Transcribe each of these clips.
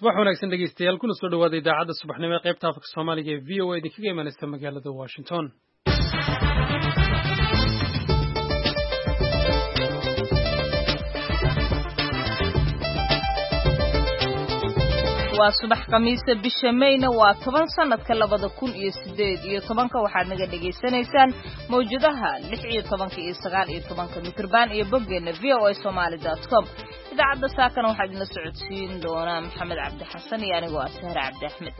subax wanaagsan dhegeystayaal kuna soo dhawaada idaacadda subaxnimo ee qaybta afka Soomaaliga ee VOA idinkaga imanaysa magaalada Washington. waa subax khamiis bisha Mayna waa 10 sanadka 2018 waxaad naga dhageysanaysaan mawjadaha 16 iyo 19 mitrban iyo boggeena voasomali.com idaacadda saakana waxaad ina socodsiin doonaa Maxamed Cabdi Xasan iyo anigoo ah Sahra Cabdi Axmed.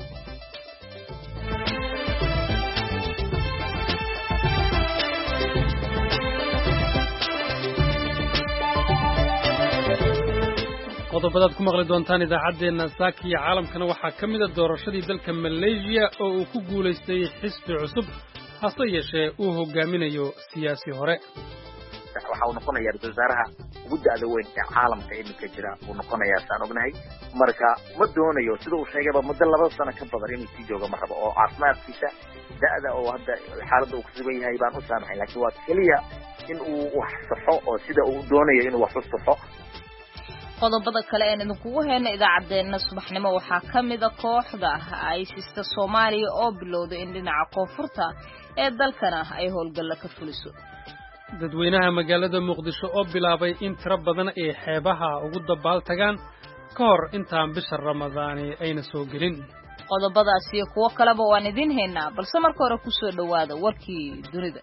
qodobadaad ku maqli doontaan idaacadeena saakiya caalamkana waxaa ka mid ah doorashadii dalka Malaysia oo uu ku guuleystay xisbi cusub hase yeeshee uu hogaaminayo siyaasi hore. waxa uu noqonayaa ra'iisul wasaaraha ugu da'da weyn ee caalamka imika jira uu noqonayaa saan ognahay marka ma doonayo sida uu sheegayba muddo 2 sano ka badan inuu sii joogo ma rabo oo caafimaadkiisa da'da oo hadda xaaladda uu ku sugan yahay baan u saamaxay laakiin waa kaliya in uu wax saxo oo sida uu doonayo inuu wax u saxo. qodobada kale ee idinkugu heena idaacadeena subaxnimo waxaa ka mid ah kooxda ISIS Soomaaliya oo bilowday in dhinaca koonfurta ee dalkana ay howlgalla ka fuliso. dadweynaha magaalada Muqdisho oo bilaabay in tiro badan ay xeebaha ugu dabaal tagaan ka hor intaan bisha Ramadaan ayna soo gelin. qodobadaas iyo kuwo kaleba waan idin heynaa balse marka hore ku soo dhawaada warkii dunida.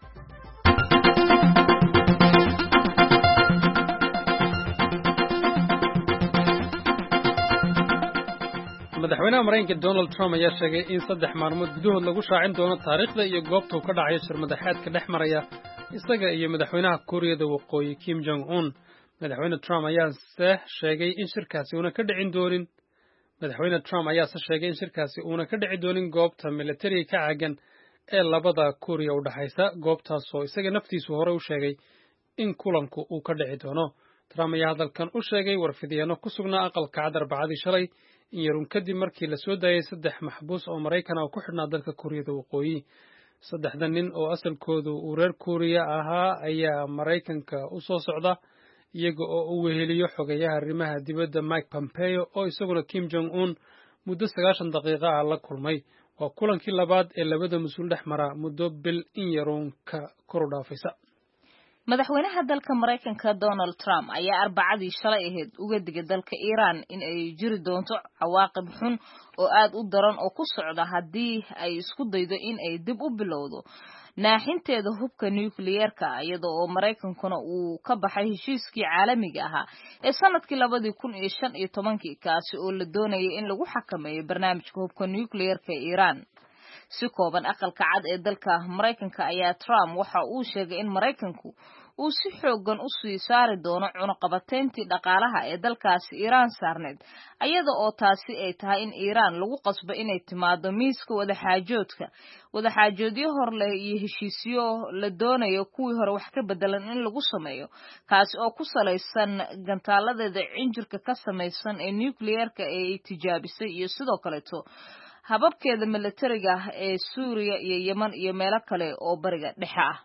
madaxweynaha Mareykanka Donald Trump ayaa sheegay in 3 maalmood gudahood lagu shaacin doono taariikhda iyo goobta uu ka dhacayo shir madaxeedka dhexmaraya isaga iyo madaxweynaha Kuuriyada Waqooyi Kim Jong Un. madaxweyne Trump ayaa sheegay in shirkaasi uuna ka dhici doonin goobta militariga ka caagan ee labada Kuuriya u dhaxaysa goobtaas oo isaga naftiisu hore u sheegay in kulanku uu ka dhici doono. Trump ayaa hadalkan u sheegay warfidyano ku sugnaa aqalka cad Arbacadii shalay in yarun kadib markii la soo daayay 3 maxbuus oo Mareykan ah oo ku xidhnaa dalka Kuuriyada Waqooyi. 3 nin oo asalkoodu uu reer Kuuriya ahaa ayaa Mareykanka u soo socda iyaga oo uu weheliyo xogayaha arrimaha dibadda Mike Pompeo oo isaguna Kim Jong Un muddo 90 daqiiqo ah la kulmay. waa kulankii labaad ee labada mas'uul dhexmara muddo bil in yarun ka kor u dhaafaysa. madaxweynaha dalka Mareykanka Donald Trump ayaa Arbacadii shalay ahayd uga digay dalka Iran in ay jiri doonto cawaaqib xun oo aad u daran oo ku socda haddii ay isku daydo in ay dib u bilowdo naaxinteeda hubka nuclear-ka iyadoo oo Mareykankuna uu ka baxay heshiiskii caalamiga ahaa ee sanadkii 2015 kaasi oo la doonayay in lagu xakameeyo barnaamijka hubka nuclear-ka ee Iran. si kooban aqalka cad ee dalka Mareykanka ayaa Trump waxa uu sheegay in Mareykanku uu si xoogan u sii saari doono cunaqabateyntii dhaqaalaha ee dalkaasi Iran saarneed iyada oo taasi ay tahay in Iran lagu qasbo inay timaado miiska wadaxaajoodyo hor leh iyo heshiisyo la doonayo kuwii hore wax ka bedelan in lagu sameeyo kaasi oo ku salaysan gantaaladeeda cinjirka ka samaysan ee nuclear-ka ee ay tijaabisay iyo sidoo kaleeto hababkeeda militariga ee Suuriya iyo Yemen iyo meelo kale oo bariga dhexe ah.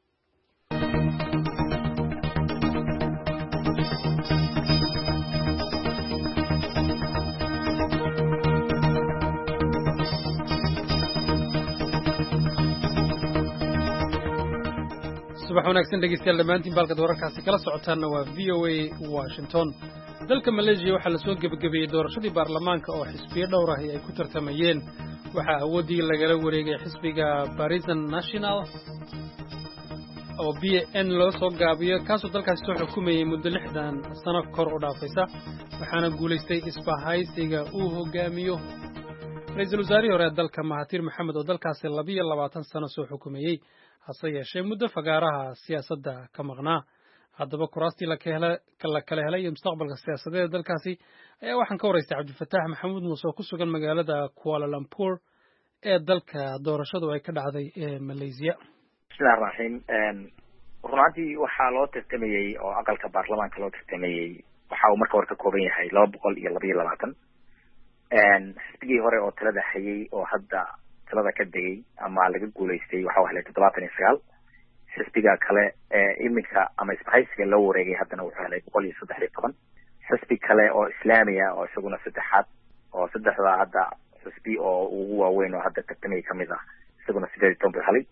subax wanaagsan dhegeystayaal dhammaantiin baalkad wararkaasi kala socotaana waa VOA Washington. dalka Malaysia waxaa la soo gabagabeeyay doorashadii baarlamaanka oo xisbiyo dhowr ah ay ku tartamayeen. waxaa awoodii lagala wareegay xisbiga Barisan National oo BN loo soo gaabiyo kaasoo dalkaasi soo xukumayay muddo 60 sano kor u dhaafaysa waxaana guuleystay isbahaysiga uu hogaamiyo ra'iisul wasaarihii hore dalka Mahathir Mohamad oo dalkaasi 22 sano soo xukumayay hase yeeshee muddo fagaaraha siyaasadda ka maqnaa. haddaba kuraastii la kala helay iyo mustaqbalka siyaasadeed dalkaasi ayaa waxaan ka waraystay Cabdifataax Maxamuud Muuse oo ku sugan magaalada Kuala Lumpur ee dalka doorashadu ay ka dhacday ee Malaysia. bismillahir rahmaanir rahiim. runtii waxaa loo tartamayay oo aqalka baarlamaanka loo tartamayay waxa uu marka hore ka kooban yahay 222 xisbigii hore oo talada hayay oo hadda talada ka degay ama laga guuleystay waxa uu helay 79 xisbiga kale iminka ama isbahaysiga loo wareegay haddana wuxuu helay 113 xisbi kale oo islaamiya oo isaguna saddexaad oo saddexda hadda xisbi oo ugu waaweyn oo hadda tartamay kamid ah isaguna 18 buu helay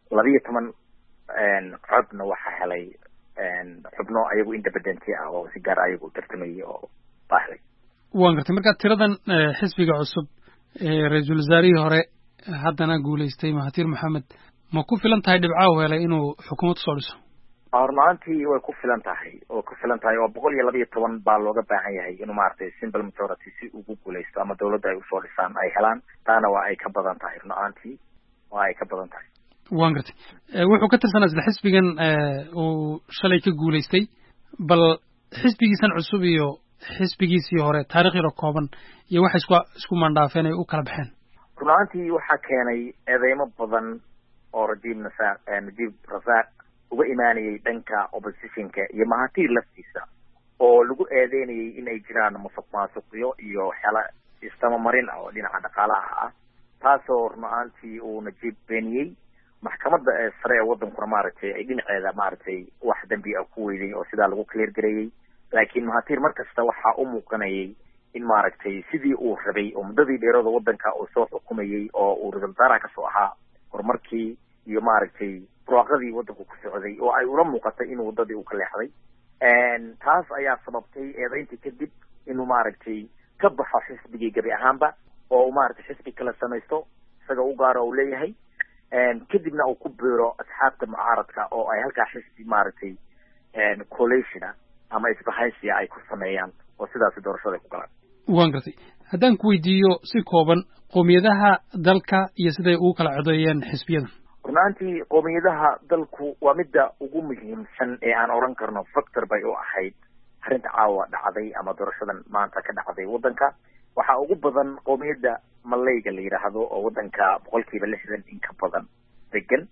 12 codna waxa helay xubno ayagu independent ah oo si gaar ayagu tartamay oo baahlay waan gartay marka tiradan xisbiga cusub ra'iisul wasaarihii hore haddana guuleystay Mahathir Mohamad ma ku filan tahay dhibco helay inuu xukuumad soo dhiso hormaantii way ku filan tahay oo 112 baa looga baahan yahay inuu maartay simple majority si ugu guuleysto ama dawladda ay u soo dhisaan ay helaan taana waa ay ka badan tahay hormaantii waa ay ka badan tahay waan gartay wuxuu ka tirsanaa isla xisbigan uu shalay ka guuleystay bal xisbigiisan cusub iyo xisbigiisii hore taariikh yar oo kooban iyo waxa isku mandhaafeen ay u kala baxeen runtii waxa keenay eedeymo badan oo Najib Razak uga imaanayay dhanka oppositionka iyo Mahathir laftiisa oo lagu eedeynayay in ay jiraan musuqmaasuqyo iyo xala istama marin oo dhinaca dhaqaalaha ah taasoo runtii uu Najib beeniyay maxkamadda sare ee waddanka maartay ay dhinaceeda maartay wax dambi ah ku weyday oo sida lagu clear gareeyay laakiin Mahathir markasta waxa uu muuqanayay in maartay sidii uu rabay oo muddadii dheerada waddanka uu soo xukumayay oo uu ra'iisul wasaaraha ka soo ahaa horumarkii iyo maartay waaqadii waddanku ku socday oo ay ula muuqatay in waddadii uu ka leexday taas ayaa sababtay eedayntii kadib inuu maartay ka baxo xisbigii gabi ahaanba oo maartay xisbi kala samaysto isaga u gaaro uu leeyahay kadibna uu ku biiro asxaabta mucaaradka oo ay halkaa xisbi maartay coalition ama isbahaysiga ay ku sameeyaan oo sidaas doorashada ku galaan waan gartay haddaan ku weydiiyo si kooban qowmiyadaha dalka iyo siday ugu kala codeeyeen xisbiyada runtii qowmiyadaha dalku waa midda ugu muhiimsan ee aan oran karno factor bay u ahayd arrinta caawa dhacday ama doorashadan maanta ka dhacday waddanka waxa ugu badan qowmiyadda Malayga la yiraahdo oo waddanka 60% in ka badan degan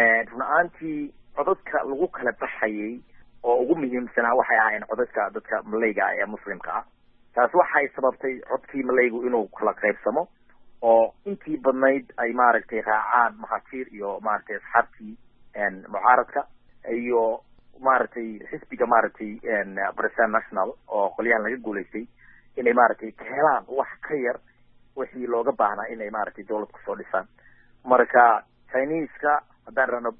runtii codadka lagu kala baxayay oo ugu muhiimsanaa waxay ahaayeen codadka dadka Malayga ee muslimka ah taas waxay sababtay codkii Malaygu inuu kala qaybsamo oo intii badnayd ay maaragtay raacaan Mahathir iyo maaragtay asxaabtii mucaaradka iyo maaragtay xisbiga maaragtay Barisan National oo qolyahan laga guuleystay inay maaragtay ka helaan wax ka yar wixii looga baahnaa inay maaragtay dawlad ku soo dhisaan marka Chinese-ka haddaan raahno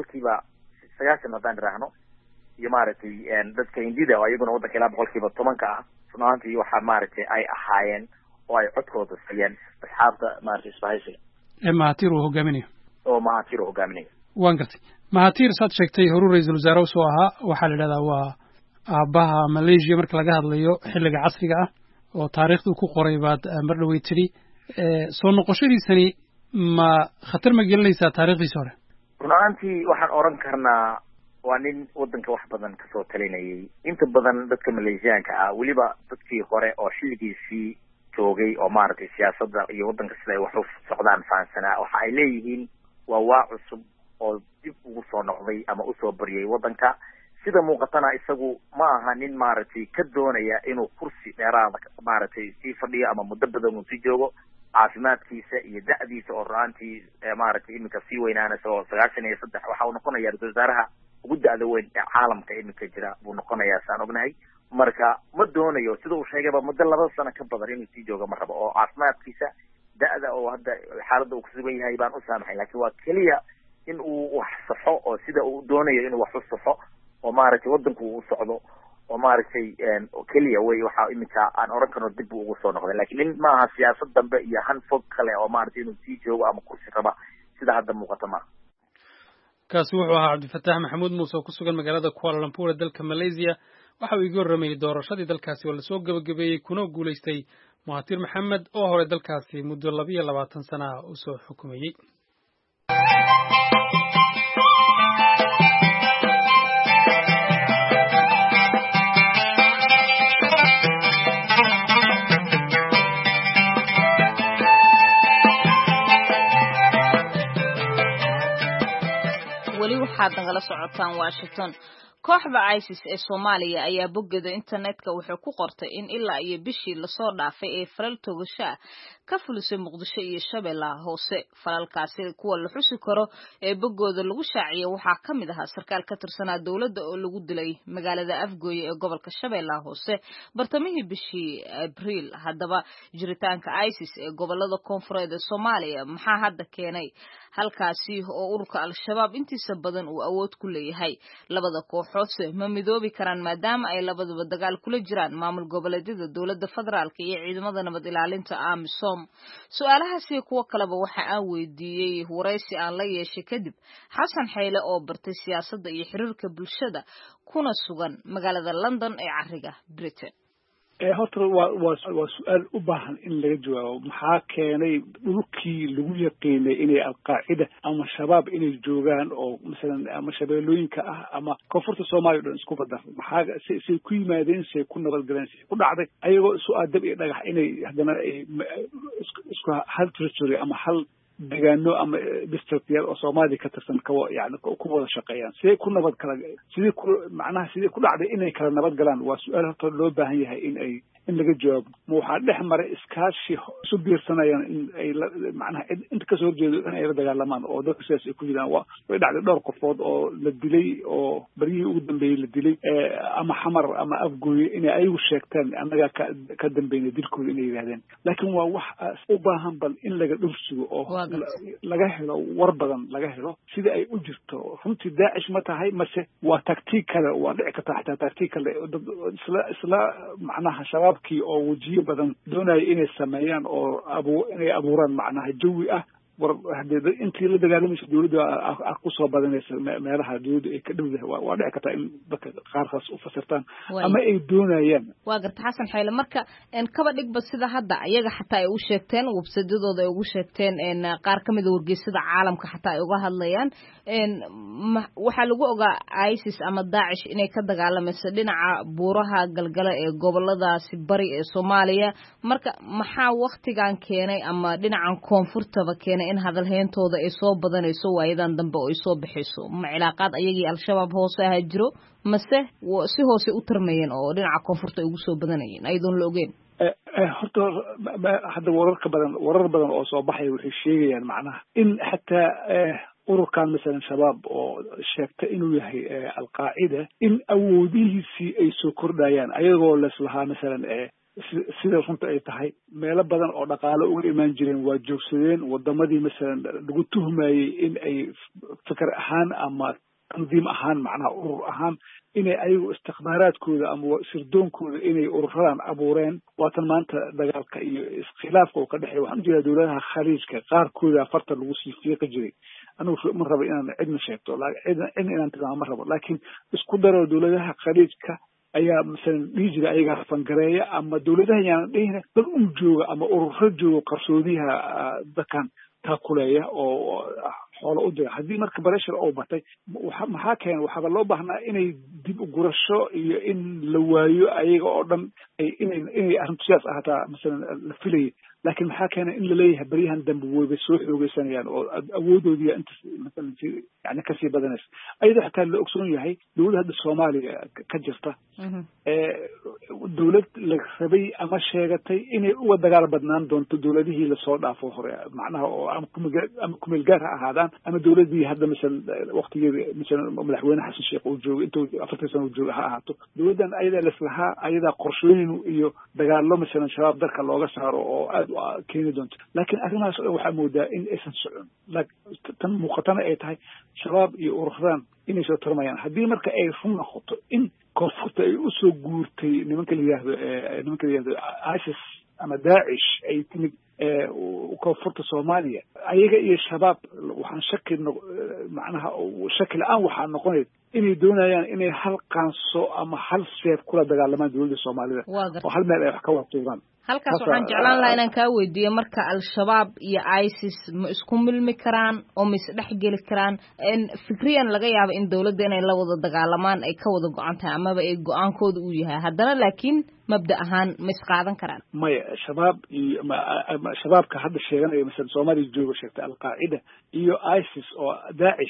90% haddaan raahno iyo maaragtay dadka Hindida oo ayaguna waddanka ilaa 10% ka ah runtii waxa maaragtay ay ahaayeen oo ay codkooda siiyeen asxaabta maartay isbahaysiga Mahathir uu hogaaminayo waan gartay Mahathir saad sheegtay horuu ra'iisul wasaare soo ahaa waxa la yiraahdaa waa aabaha Malaysia marka laga hadlayo xilliga casriga ah oo taariikhdu ku qoray baad mar dhaweey tiri soo noqoshadiisani ma khatar ma gelinaysaa taariikhdiisa hore runtii waxaan oran karnaa waa nin waddanka wax badan ka soo talinayay inta badan dadka Malaysiyaanka ah waliba dadkii hore oo xilligiisii joogay oo maartay siyaasadda iyo waddanka sida ay wax u socdaan faansanaa waxa ay leeyihiin waa cusub oo dib ugu soo noqday ama u soo bariyay waddanka sida muuqatana isagu ma aha nin maartay ka doonaya inuu kursi dheeraad maartay si fadhiyo ama muddo badan uu si joogo caafimaadkiisa iyo da'diisa oo raantii maartay iminka si weynaanaysa oo 93 waxa uu noqonayaa ra'iisul wasaaraha ugu da'da weyn ee caalamka iminka jira buu noqonayaa saan ognahay marka ma doonayo sida uu sheegayba muddo 2 sano ka badan inuu sii joogo ma rabo oo caafimaadkiisa da'da oo hadda xaaladda uu ku sugan yahay baan u saamaxay laakiin waa kaliya in uu wax saxo oo sida uu doonayo inuu wax u saxo oo maaragtay waddanku uu socdo oo maaragtay kaliya way waxa iminka aan oran karno dib ugu soo noqday laakiin nin ma aha siyaasad dambe iyo han fog kale oo maaragtay inuu sii joogo ama kursi raba sida hadda muuqata ma kaasi wuxuu ahaa Cabdifataax Maxamuud Muuse oo ku sugan magaalada Kuala Lumpur ee dalka Malaysia waxa uu iga warramayay doorashadii dalkaasi oo la soo gabagabeeyay kuna guuleystay Mahathir Mohamad oo hore dalkaasi muddo 22 sano u soo xukumayay waxaad nagala socotaan Washington kooxda ISIS ee Soomaaliya ayaa boggeeda internetka wuxuu ku qortay in ilaa iyo bishii la soo dhaafay ee falal togasho ka fulisay muqdisho iyo shabeellaha hoose falalkaasi kuwa la xusi karo ee boggooda lagu shaaciyay waxaa ka mid ahaa sarkaal ka tirsanaa dowladda oo lagu dilay magaalada Afgooye ee gobolka shabeellaha hoose bartamihii bishii Abriil. Haddaba jiritaanka ISIS ee gobolada koonfureed ee Soomaaliya maxaa hadda keenay halkaasi oo ururka al-shabaab intiisa badan uu awood ku leeyahay? Labada kooxood ma midoobi karaan maadaama ay labaduba dagaal kula jiraan maamul goboleedyada dowladda federaalka iyo ciidamada nabad ilaalinta AMISOM? Su'aalahaasi kuwa kaleba waxa aan weydiiyey waraysi aan la yeeshay kadib Xasan Xeyle oo bartay siyaasadda iyo xiriirka bulshada kuna sugan magaalada London ee cariga Britain. horta waa su'aal u baahan in laga jawaabo. Maxaa keenay dhulkii lagu yaqiinay inay al-qaacida ama shabaab inay joogaan oo masalan ama shabeellooyinka ah ama koonfurta Soomaaliya dhan isku badar? Maxaa si ku yimaadeen si ku nabad galeen si ku dhacday ayagoo isu aadab iyo dhagax inay haddana isku hal territory ama hal deegaano ama districtyal oo Soomaaliya ka tirsan yani ku wada shaqeeyaan sidee ku nabad kala macnaha sidee ku dhacday inay kala nabad galaan? Waa su'aal horta loo baahan yahay in laga jawaabo. Ma waxaa dhex maray iskaashi isu biirsanayaan in ay macnaha inta kasoo horjeedo in ay la dagaalamaan oo dadka sidaas ay ku jiraan? way dhacday dhowr qofood oo la dilay oo baryihii ugu dambeeyey la dilay ama xamar ama Afgooye inay ayagu sheegtaan annaga ka dambeynay dilkooda inay yidhahdeen. Laakiin waa wax u baahan bal in laga dhursugo oo laga helo war badan laga helo sida ay u jirto. Runtii Daacish ma tahay mase waa taktiik kale? waa dhici karta xataa taktiik kale isla macnaha shabaabkii oo wajiyo badan doonaya inay sameeyaan oo inay abuuraan macnaha jawi ah war hadii intii la dagaalamaysa dawladda ku soo badanaysa meelaha dawladda ay ka dhowdahay. waa dhici karta in dadka qaarkaas u fasirtaan ama ay doonayaan. waa garta Xasan Xeyle marka kaba dhigba sida hadda ayaga xataa ay u sheegteen website-yadooda ay ugu sheegteen qaar ka mid ah wargeysada caalamka xataa ay uga hadlayaan waxaa lagu ogaa ISIS ama Daacish inay ka dagaalamayso dhinaca buuraha galgala ee goboladaasi bari ee Soomaaliya. Marka maxaa waqtigan keenay ama dhinacan koonfurtaba keenay in hadalheentooda ay soo badanayso waayadan dambe oo ay soo bixayso? Ma cilaaqaad ayagii al-shabaab hoose ah jiro mase si hoose u tarmayeen oo dhinaca koonfurta ay ugu soo badanayeen ayadoon la ogeyn? horta hadda warar badan oo soo baxay waxay sheegayaan macnaha in xataa ururkan masalan shabaab oo sheegta inuu yahay al-qaacida in awoodihiisii ay soo kordhayaan ayagoo leslahaa masalan sida runta ay tahay meelo badan oo dhaqaale uga imaan jireen waa joogsadeen. wadamadii masalan lagu tuhmayey in ay fikir ahaan ama tandiim ahaan macnaha urur ahaan inay ayagu istikhbaaraadkooda ama sirdoonkooda inay ururadan abuureen. waatan maanta dagaalka iyo iskhilaafka oo ka dhexeeya waxaan ujeedaa dawladaha khaliijka qaarkooda afarta lagu sii fiiqi jiray. anugu ma rabo inaan cidna sheegto cidna inaan tilmaamo ma rabo laakiin isku daro dawladaha khaliijka ayaa masalan dhihi jira ayagaa fangareeya ama dawladaha yaan dhihina dad jooga ama ururo jooga qarsoodiyaha dadkan taakuleeya oo xoolo u dira. haddii marka barashar oo batay maxaa keenay? waxaaba loo baahnaa inay dib u gurasho iyo in la waayo ayaga oo dhan inay arrintu sidaas ahaataa masalan la filayay. laakiin maxaa keenay in laleeyahay baryahan dambe wayba soo xoogeysanayaan oo awoodoodii inta masalan yani kasii badanaysa ayadoo xataa la ogsoon yahay dawladda hadda Soomaaliya ka jirta dawlad la rabay ama sheegatay inay uga dagaal badnaan doonto dawladihii lasoo dhaafo hore macnaha oo ama kumeel gaar ha ahaadaan ama dawladii hadda masalan waqtigeeda masalan madaxweyne Xasan Sheekh uu joogo intuu 40 sano joogo ha ahaato dawladdan ayadaa leslahaa ayadaa qorshooyin iyo dagaallo masalan shabaab dalka looga saaro oo aad keeni doonto. laakiin arrimahaas waxaa moodaa in aysan socon. tan muuqatana ay tahay shabaab iyo ururadan inay soo tarmayaan. haddii marka ay run noqoto in koonfurta ay u soo guurtay nimanka la yidhaahdo ISIS ama Daacish ay timid koonfurta Soomaaliya ayaga iyo shabaab waxaan macnaha shaki la'aan waxaa noqonaya inay doonayaan inay hal qaanso ama hal seef kula dagaalamaan dawladda Soomaalida oo hal meel ay wax ka waqtuugaan. halkaas waxaan jeclaan lahaa inaan kaa weydiiyo marka al-shabaab iyo ISIS ma isku milmi karaan oo ma isdhexgeli karaan? fikriyan laga yaabo in dawladda inay la wada dagaalamaan ay ka wada go-an tahay amaba ay go-aankooda uu yahay haddana laakiin mabda ahaan ma isqaadan karaan? maya shabaab iyo shabaabka hadda sheeganaya masalan Soomaaliya jooga sheegta al-qaacida iyo ISIS oo Daacish ah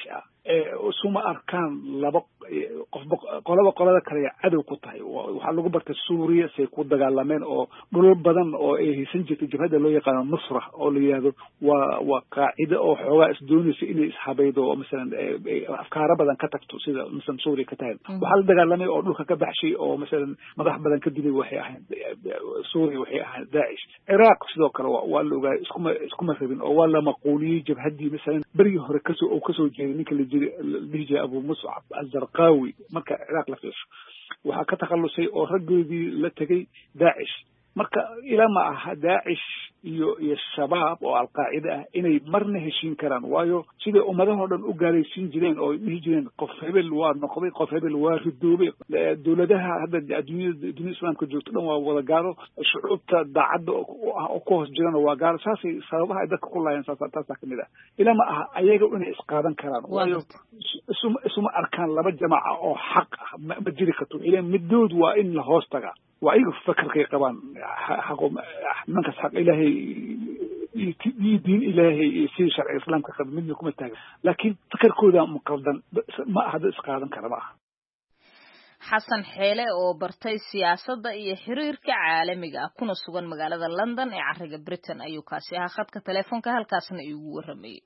suma arkaan laba qolada kale cadow ku tahay waxaa lagu bartay suuriya say ku dagaalameen oo dhulal badan oo ay haysan jirtay jabhada loo yaqaano nusra oo la yidhahdo waa qaacida oo xoogaa isdoonaysa inay ishabaydo oo masalan afkaaro badan ka tagto sida masalan suuriya ka tahay waxaa la dagaalamay oo dhulka ka baxshay oo masalan madax badan ka dilay waxay ahayd suuriya waxay ahayd daacish ciraaq sidoo kale waa la ogaay iskuma rabin oo waa la maquuliyey jabhadii masalan berigii hore kasoo jeeday ninka la dhihi jiray abu muscab azarqawi marka ciraaq la fiirsho waxaa ka takhalusay oo raggoodii la tegay daacish marka ilaa ma aha daacish iyo shabaab oo alqaacida ah inay marna heshiin karaan waayo siday ummadahoo dhan u gaalaysiin jireen oo dhihi jireen qof hebel waa noqday qof hebel waa ridoobay dowladaha hadda dunida islaamka joogto dhan waa wada gaalo shucuubta daacadda oo ku hoos jirana waa gaalo saasay sababaha ay dadka ku laayeen taasaa kamid ah ilaa ma aha ayaga inay isqaadan karaan waayo isuma arkaan laba jamaaca oo xaq ah ma jiri karto ileen middood waa in la hoos tagaa waa ayaga fakarkay qabaan xaqo nimankaas xaq ilaahay iyo diin ilaahay iyo sidii sharciga islaamka qaba midna kuma taagan laakiin fakarkooda muqaldan ma aha dad isqaadan kara ma aha xasan xeele oo bartay siyaasadda iyo xiriirka caalamiga ah kuna sugan magaalada London ee cariga Britain ayuu kaasi ahaa khadka telefoonka halkaasna igu waramayay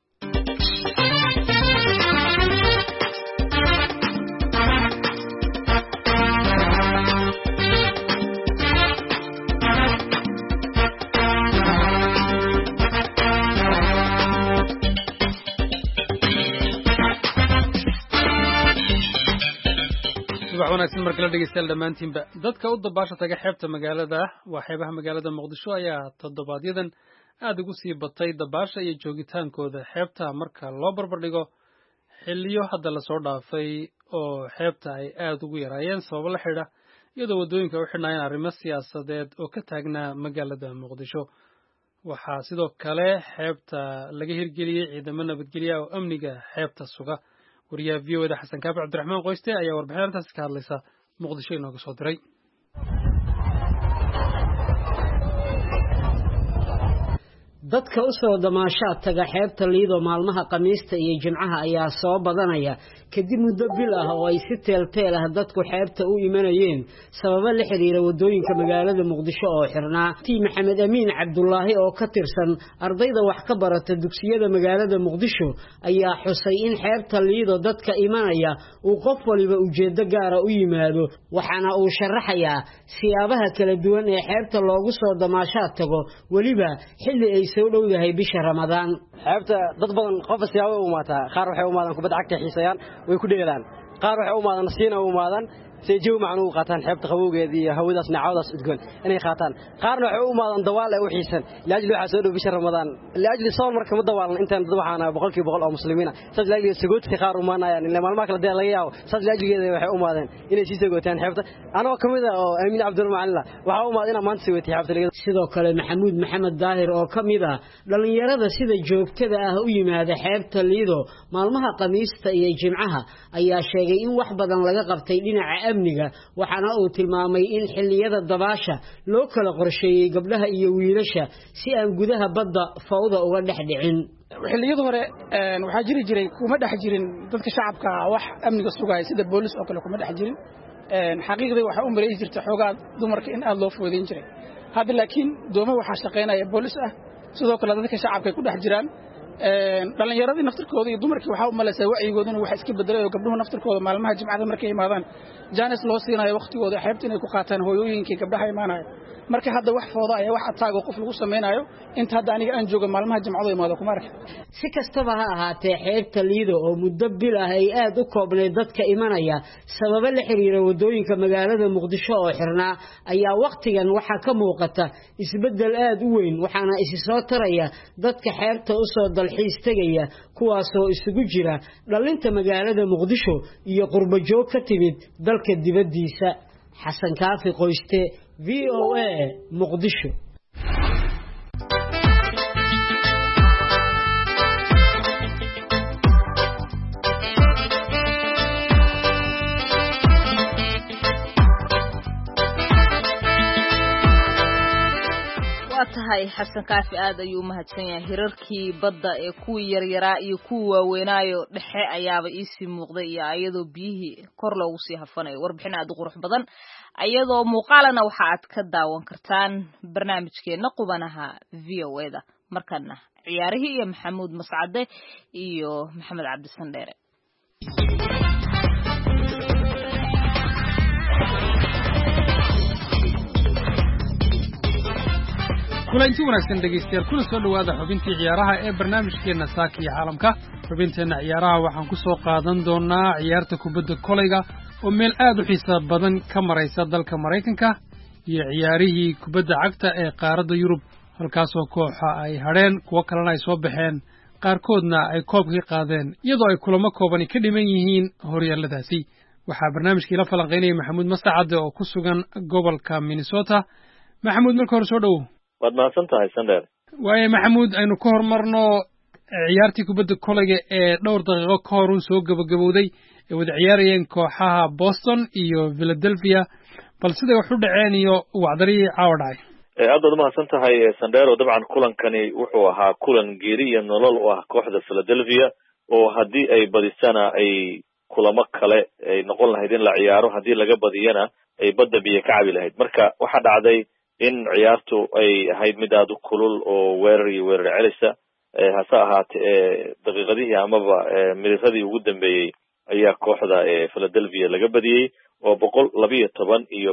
wanaagsan marka la dhageystayaal dhamaantiinba dadka u dabaasha taga xeebta magaalada waa xeebaha magaalada Muqdisho ayaa toddobaadyaddan aad ugu sii batay dabaasha iyo joogitaankooda xeebta marka loo barbardhigo xilliyo hadda la soo dhaafay oo xeebta ay aad ugu yaraayeen sababo la xidha iyadoo waddooyinka u xidhnaayeen arrimo siyaasadeed oo ka taagnaa magaalada Muqdisho waxaa sidoo kale xeebta laga hirgeliyey ciidamo nabadgelyo oo amniga xeebta suga wariyaha VOAda xasan kaafi cabdiraxmaan qoyste ayaa warbixintaas ka hadlaysa Muqdisho inooga soo diray dadka u soo damaashaad taga xeebta Liido maalmaha Khamiista iyo Jimcaha ayaa soo badanaya kadib muddo bil ah oo ay si teel dadku xeebta u imanayeen sababo la xiriira wadooyinka magaalada Muqdisho oo xirnaa Maxamed Amiin Cabdullaahi oo ka tirsan ardayda wax ka barata dugsiyada magaalada Muqdisho ayaa xusay in xeebta Liido dadka imanaya uu qof waliba ujeedo gaar ah u yimaado waxaana uu sharaxayaa siyaabaha kala duwan ee xeebta loogu soo damaashaad tago waliba xilli ay soo dhowdahay bisha Ramadaan xeebta dad badan qof siyaabo u maata qaar waxay u maadaan kubadda cagta xiisayaan way ku dheelaan qaar waxay u maadaan siina u maadaan سيجوا معنا وقاتان حبت خوجة ذي هوداس نعوداس إدقون إني قاتان قارن عقوم هذا الضوال أو حيسن لأجل حسود بشهر رمضان لأجل صار مركب الضوال أنت ضبحنا بقولك بقول أو مسلمين صد لأجل سجود في خار ومانا يعني لما الماكل ده لياو صد لأجل كذا وحقوم هذا إني شيء سجودان حبت أنا وكمذا أمين عبد المعلى وحقوم هذا ما نسوي حبت لقى sidoo kale maxamuud maxamed daahir oo kamida dhalinyarada sida joogtada ah u yimaada xeebta Liido maalmaha Khamiista iyo Jimcaha ayaa sheegay in wax badan laga qabtay dhinaca amniga waxaana uu tilmaamay in xilliyada dabaasha loo kala qorsheeyay gabdhaha iyo wiilasha si aan gudaha badda fawda uga dhexdhicin xilliyada hore waxa jiray kuma dhex jirin dadka shacabka wax amniga sugay sida booliis oo kale kuma dhex jirin xaqiiqdii waxa u mareey jirtay xogaa dumarka in aad loo foodeyn jiray hadda laakiin dooma waxa shaqeynaya booliis ah sidoo kale dadka shacabka ku dhex jiraan dhalinyaradii naftirkooda iyo dumarkii waxa u maleysay wacyigooduna waxa iska bedelay oo gabdhuhu naftirkooda maalmaha Jimcada markay imaadaan jaanis loo siinayo waqtigooda xeebta inay ku qaataan hooyooyinkii gabdhaha imaanaya marka hadda wax fooda ayaa wax ataago qof lagu sameeyo inta hadda aniga aan joogo maalmaha Jimcada imaado kuma arkin si kastaba ha ahaatee xeebta Liido oo muddo bil ah ay aad u koobnay dadka imanaya sababo la xiriira wadooyinka magaalada Muqdisho oo xirnaa ayaa waqtigan waxa ka muuqata isbedel aad u weyn waxaana isi soo taraya dadka xeebta u soo dalxiis tagaya kuwaas oo isugu jira dhalinta magaalada Muqdisho iyo qurbo joog ka timid dalka dibadiisa xasan kaafi qoyste VOA Muqdisho waa tahay xasan kaafi aad ayuu umahadsan yahay hirarkii badda ee kuwii yaryaraa iyo kuwii waaweynaayo dhexe ayaaba iisii muuqday iyo ayadoo biyihii kor loogu sii hafanayo warbixin aad u qurux badan ayadoo muuqaalana waxa aad ka daawan kartaan barnaamijkeena qubanaha VOA-da markana ciyaarihii iyo maxamuud mascade iyo maxamed cabdisandheere kulanti wanaagsan dhegaystayaal kuna soo dhawaada xubintii ciyaaraha ee barnaamijkeena saaka iyo caalamka xubinteenna ciyaaraha waxaan ku soo qaadan doonaa ciyaarta kubadda kolayga oo meel aad u xiiso badan ka maraysa dalka Mareykanka iyo ciyaarihii kubadda cagta ee qaaradda Yurub halkaasoo kooxa ay hadheen kuwa kalena ay soo baxeen qaarkoodna ay koobkii qaadeen iyadoo ay kulamo koobani ka dhiman yihiin horyaaladaasi waxaa barnaamijkii la falanqaynaya maxamuud mascade oo ku sugan gobolka Minnesota maxamuud marka hore soo dhow waad mahadsan tahay sandheer waaye maxamuud aynu ka hormarno ciyaartii kubadda kolayga ee dhowr daqiiqo ka hor soo gabagabowday ee wada ciyaarayeen kooxaha Boston iyo Philadelphia bal siday wax u dhaceen iyo wacdarihii caawa dhacay aad baad umahadsan tahay sandheer oo dabcan kulankani wuxuu ahaa kulan geeri iyo nolol u ah kooxda Philadelphia oo haddii ay badisana ay kulamo kale ay noqon lahayd in la ciyaaro haddii laga badiyana ay badda biyo ka cabi lahayd marka waxaa dhacday in ciyaartu ay ahayd mid aad u kulul oo weerar iyo weerar celisa hase ahaatee daqiiqadihii amaba milisadii ugu dambeeyey ayaa kooxda Philadelphia laga badiyey oo 112 iyo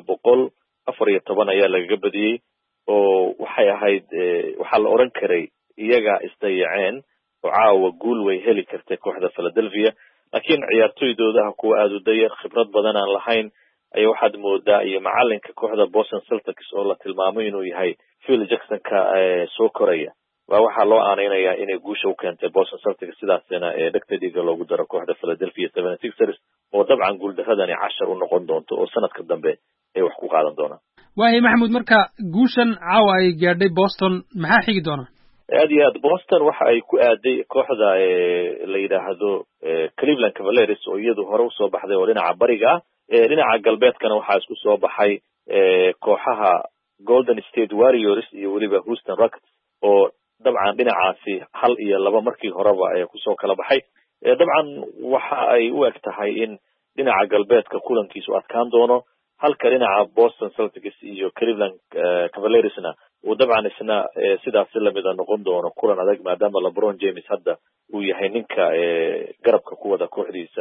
114 ayaa lagaga badiyey oo waxay ahayd waxaa la oran karay iyaga isdayaceen oo caawa guul way heli kartay kooxda Philadelphia laakiin ciyaartoydooda kuwa aad u dayar khibrad badan aan lahayn ayaa waxaad moodaa iyo macalinka kooxda Boston Celtics oo la tilmaamay inuu yahay Phil Jackson-ka soo koraya waxaa loo aaneynayaa inay guusha u keentay Boston Celtics sidaasina dhagta dhiiga loogu daro kooxda Philadelphia 76ers oo dabcan guuldaradani 10 u noqon doonto oo sanadka dambe ay wax ku qaadan doonaan waaye maxamuud marka guushan caawa ay gaadhay Boston maxaa xigi doona aad iyo aad Boston waxa ay ku aaday kooxda la yiraahdo Cleveland Cavaliers oo iyadu hore u soo baxday oo dhinaca bariga dhinaca galbeedkana waxaa isku soo baxay kooxaha Golden State Warriors iyo waliba Houston Rockets oo dabcan dhinacaasi 1 iyo 2 markii horeba ay ku soo kala baxay dabcan waxa ay u eg tahay in dhinaca galbeedka kulankiisu adkaan doono halka dhinaca Boston Celtics iyo Cleveland Cavaliers-na uu dabcan isna sidaas la mid noqon doono kulan adag maadaama LeBron James hadda uu yahay ninka garabka ku wada kooxdiisa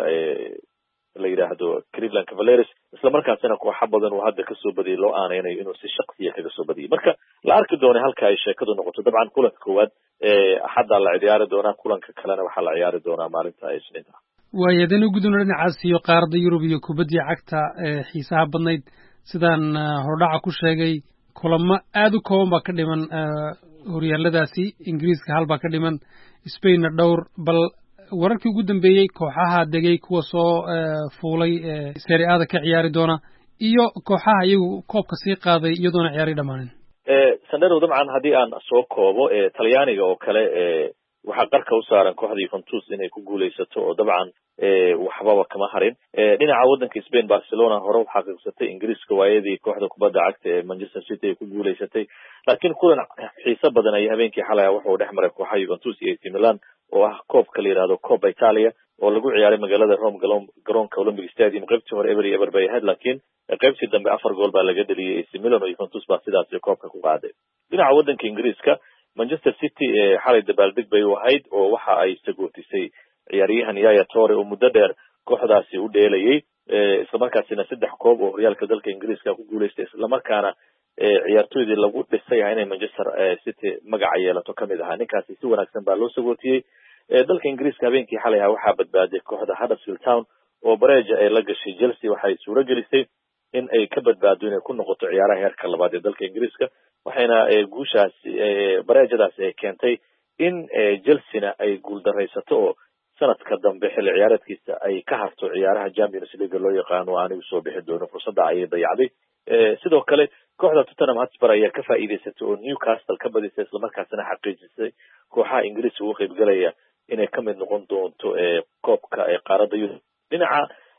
la yiraahdo Cleveland Cavaliers isla markaasina kooxo badan oo hadda ka soo badiyay loo aaneynayo inuu si shakhsiya kaga soo badiyay marka la arki doono halka ay sheekadu noqoto dabcan kulanka koowaad hadda la ciyaari doona kulanka kalena waxa la ciyaari doona maalinta Isniinta waayadan ugu doono dhinacaas iyo qaaradda Yurub iyo kubadda cagta xiisaha badnayd sidaan hordhaca ku sheegay kulamo aad u kooban baa ka dhiman horyaaladaasi Ingiriiska hal baa ka dhiman Spain dhowr bal wararkii ugu dambeeyay kooxaha degay kuwa soo fuulay Serie A ka ciyaari doona iyo kooxaha iyagu koobka sii qaaday iyadoona ciyaari dhamaanin sandero dabcan haddii aan soo koobo Talyaaniga oo kale waxaa qarka u saaran kooxda Juventus inay ku guuleysato oo dabcan waxbaba kama harin dhinaca waddanka Spain Barcelona hore u xaqiiqsatay Ingiriiska waayadii kooxda kubadda cagta ee Manchester City ay ku guuleysatay laakiin kulan xiiso badan ay habeenkii xalay wuxuu dhex maray kooxaha Juventus iyo AC Milan oo ah koobka la yiraahdo Coppa Italia oo lagu ciyaaray magaalada Rome garoonka Olympic Stadium qaybtii hore eber bay ahayd laakiin qaybtii dambe 4 gool baa laga dhaliyay AC Milan oo Juventus baa sidaas koobka ku qaaday dhinaca waddanka Ingiriiska Manchester City xalay dabaaldeg bay u ahayd oo waxa ay sagootisay ciyaaryahan Yaya Toure oo muddo dheer kooxdaasi u dheelayay isla markaasina 3 koob oo horyaalka dalka Ingiriiska ku guuleystay isla markaana ciyaartoydii lagu dhisay inay Manchester City magac yeelato kamid ahaa ninkaasi si wanaagsan baa loo sagootiyay dalka Ingiriiska habeenkii xalay waxa badbaaday kooxda Huddersfield Town oo bareeja ay la gashay Chelsea waxay suura gelisay in ay ka badbaado inay ku noqoto ciyaaraha heerka labaad ee dalka Ingiriiska waxayna guushaas bareejadaas ay keentay in Chelsea ay guul dareysato oo sanadka dambe xilli ciyaareedkiisa ay ka harto ciyaaraha Champions League loo yaqaano aanu soo bixi doono fursadda ay dayacday sidoo kale kooxda Tottenham Hotspur ayaa ka faa'iideysatay oo Newcastle ka badisay isla markaasina xaqiijisay kooxaha Ingiriiska uga qayb galaya inay ka mid noqon doonto koobka qaaradda Yurub dhinaca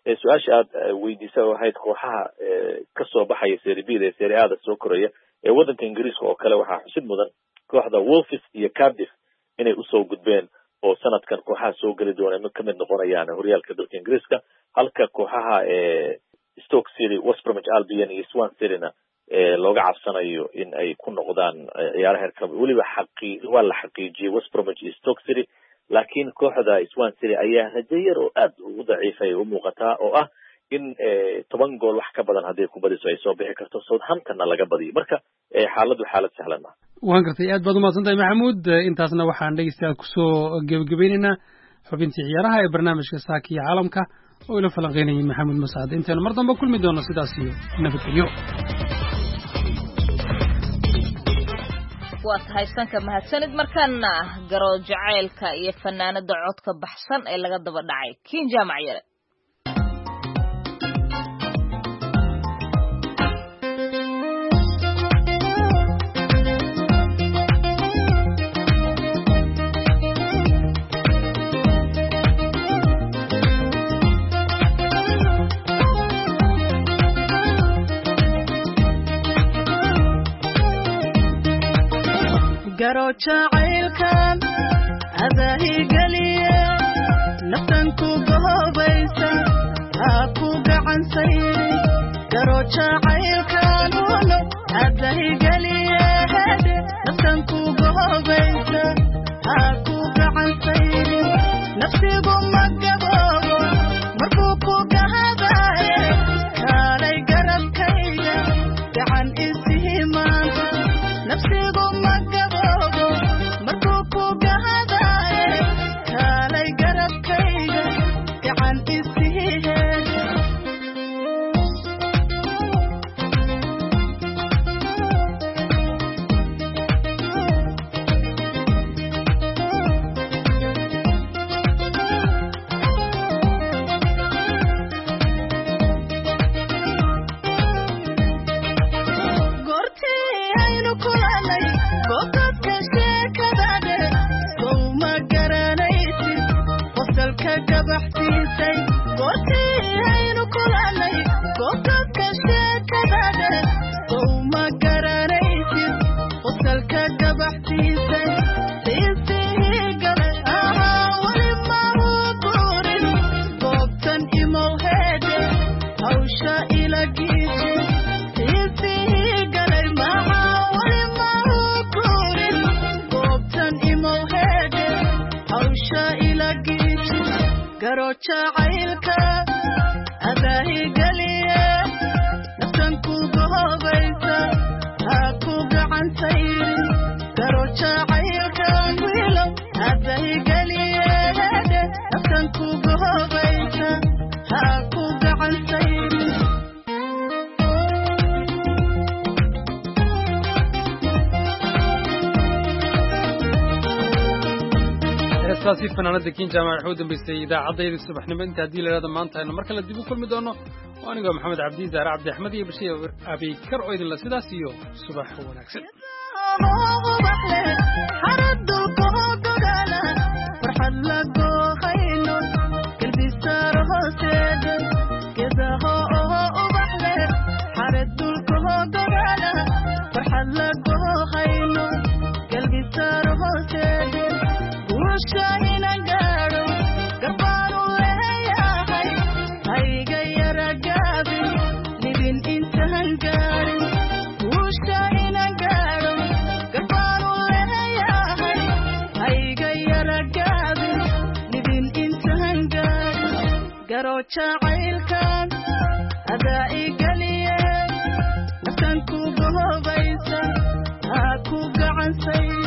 su-aasha aad weydiisay oo ahayd kooxaha kasoo baxaya Serie B-da ee Serie A-da soo koraya ee waddanka Ingiriiska oo kale waxaa xusid mudan kooxda Wolves iyo Cardiff inay usoo gudbeen oo sanadkan kooxaha soo geli doona ka mid noqonayaan horyaalka dalka Ingiriiska halka kooxaha Stoke City, West Bromwich Albion iyo Swansea City-na looga cabsanayo in ay ku noqdaan ciyaaraha heerka waliba waa la xaqiijiyay West Bromwich iyo Stoke City laakiin kooxda Swansea City ayaa rajayar oo aad u daciifay u muuqataa oo ah in 10 gool wax ka badan hadii ku badiso ay soo bixi karto Southampton laga badiyo marka xaaladu xaalad sahlan ma waan gartay aad baad u mahadsantahay Maxamuud intaasna waxaan dhageystayaal ku soo gabagabaynaynaa xubintii ciyaaraha ee barnaamijka Saakiya Caalamka oo ila falanqeynayay Maxamuud Masaad intaan mar dambe kulmi doono sidaas iyo nabadgelyo waa tahay sanka mahadsanid markaana garo jacaylka iyo fanaanada codka baxsan ee laga daba dhacay kiin jaamac yare garo jacaylkan adahi galiya naftan ku goobaysa ha ku gacan sayri garo jacaylkan adahi galiya naftan ku goobaysa ha ku gacan sayri nafsigu magaboobo markuu ku gahadaye kaalay garabkayga gacan isihimaan nafsigu garo jacaylka adahi galiya naftan ku goobaysa ha ku gacan sayri garo jacaylka wiilow adahi galiya naftan ku goobaysa ha ku gacan sayri saasi fanaanada kiin jaamac wuxuu dambeystay idaacadayda subaxnimo inta hadii la yiraahdo maanta aynu mar kale dib u kulmi doono oo aniga Maxamed Cabdi Zaara Cabdi Axmed iyo Bashiir Abi Kar oo idin la sidaas iyo subax wanaagsan haradu ko dogala farxad la goohayno qalbi saar hooseeda gedaho ubaxle haradu ko dogala farxad la goohayno qalbi saar hooseeda وشاينا قارو قبارو لهياهي هايقا يرقابي لبين انتهن قاري وشاينا قارو قبارو لهياهي هايقا يرقابي لبين انتهن قاري قارو جاعيلكان أدائي قليا نفتن كوبه بيسا هاكو قعن سيد